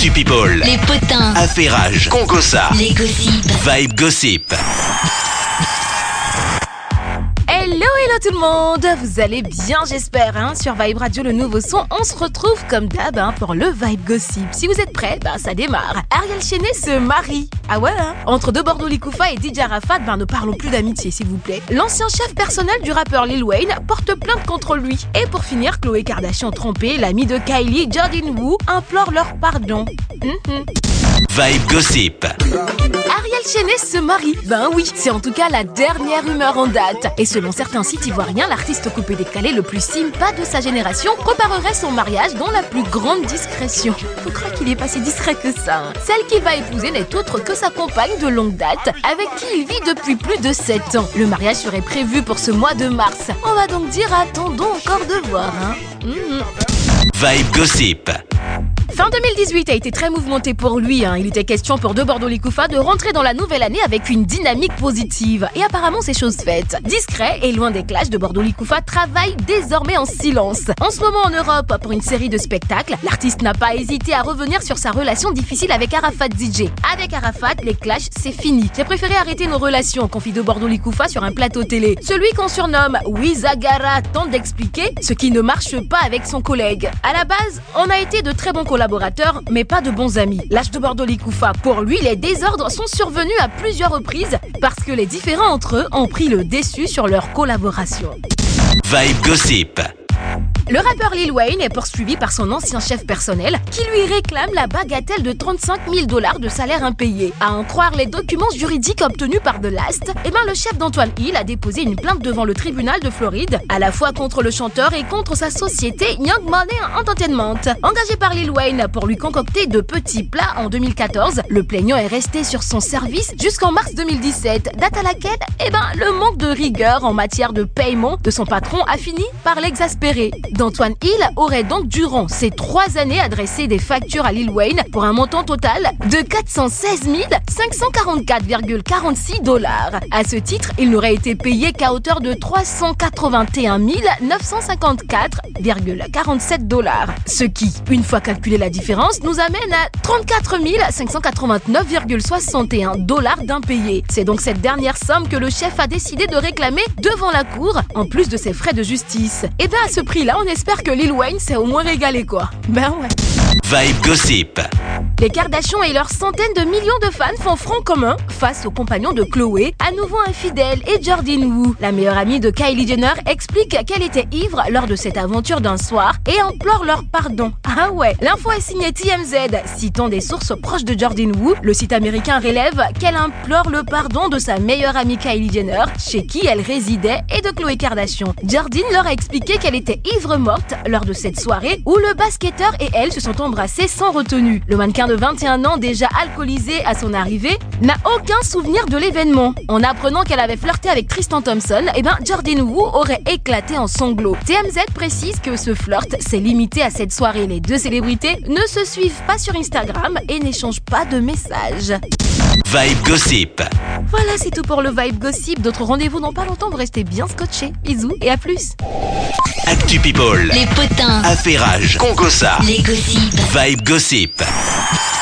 Actu People. Les potins. Affairage. Congossa. Les gossips. Vibe Gossip. Hello tout le monde, vous allez bien j'espère sur Vibe Radio, le nouveau son. On se retrouve comme d'hab pour le Vibe Gossip. Si vous êtes prêts, ça démarre. Ariel Chenet se marie. Ah ouais Entre deux Bordeaux Likoufa et DJ Arafat, ne parlons plus d'amitié s'il vous plaît. L'ancien chef personnel du rappeur Lil Wayne porte plainte contre lui. Et pour finir, Khloé Kardashian trompée, l'amie de Kylie, Jordyn Woo, implore leur pardon. Vibe Gossip. Ariel Chenet se marie. Oui, c'est en tout cas la dernière rumeur en date. Et selon certains sites ivoiriens, l'artiste coupé décalé le plus sympa de sa génération préparerait son mariage dans la plus grande discrétion. Faut croire qu'il est pas si discret que ça. Celle qu'il va épouser n'est autre que sa compagne de longue date, avec qui il vit depuis plus de 7 ans. Le mariage serait prévu pour ce mois de mars. On va donc dire attendons encore de voir. Vibe Gossip. Fin 2018 a été très mouvementé pour lui. Il était question pour deux Bordeaux Likoufa de rentrer dans la nouvelle année avec une dynamique positive. Et apparemment, c'est chose faite. Discret et loin des clashs, de Bordeaux Likoufa travaille désormais en silence. En ce moment en Europe, pour une série de spectacles, l'artiste n'a pas hésité à revenir sur sa relation difficile avec Arafat DJ. Avec Arafat, les clashs, c'est fini. J'ai préféré arrêter nos relations, confie de Bordeaux Likoufa sur un plateau télé. Celui qu'on surnomme Wizagara tente d'expliquer ce qui ne marche pas avec son collègue. À la base, on a été de très bons collaborateurs, mais pas de bons amis. L'âge de Bordeaux Likoufa, pour lui, les désordres sont survenus à plusieurs reprises parce que les différends entre eux ont pris le dessus sur leur collaboration. Vibe Gossip. Le rappeur Lil Wayne est poursuivi par son ancien chef personnel qui lui réclame la bagatelle de $35 000 de salaire impayé. À en croire les documents juridiques obtenus par The Last, le chef d'Antoine Hill a déposé une plainte devant le tribunal de Floride, à la fois contre le chanteur et contre sa société Young Money Entertainment. Engagé par Lil Wayne pour lui concocter de petits plats en 2014, le plaignant est resté sur son service jusqu'en mars 2017, date à laquelle le manque de rigueur en matière de paiement de son patron a fini par l'exaspérer. D'Antoine Hill aurait donc durant ces 3 années adressé des factures à Lil Wayne pour un montant total de $416 544,46. À ce titre, il n'aurait été payé qu'à hauteur de $381 954,47. Ce qui, une fois calculé la différence, nous amène à $34 589,61 d'impayés. C'est donc cette dernière somme que le chef a décidé de réclamer devant la cour, en plus de ses frais de justice. Et à ce prix-là, on espère que Lil Wayne s'est au moins régalé quoi. Ouais. Vibe Gossip. Les Kardashians et leurs centaines de millions de fans font front commun face aux compagnons de Khloé, à nouveau infidèles, et Jordyn Woo. La meilleure amie de Kylie Jenner explique qu'elle était ivre lors de cette aventure d'un soir et implore leur pardon. Ah ouais, l'info est signée TMZ. Citant des sources proches de Jordyn Woo, le site américain relève qu'elle implore le pardon de sa meilleure amie Kylie Jenner, chez qui elle résidait, et de Khloé Kardashian. Jordyn leur a expliqué qu'elle était ivre morte lors de cette soirée où le basketteur et elle se sont embrassés sans retenue. Le mannequin de 21 ans, déjà alcoolisé à son arrivée, n'a aucun souvenir de l'événement. En apprenant qu'elle avait flirté avec Tristan Thompson, Jordyn Woo aurait éclaté en sanglots. TMZ précise que ce flirt s'est limité à cette soirée. Les deux célébrités ne se suivent pas sur Instagram et n'échangent pas de messages. Vibe Gossip. Voilà, c'est tout pour le Vibe Gossip. D'autres rendez-vous dans pas longtemps, vous restez bien scotchés. Bisous et à plus. Actu People. Les potins. Affairage. Congossa. Les gossips. Vibe Gossip.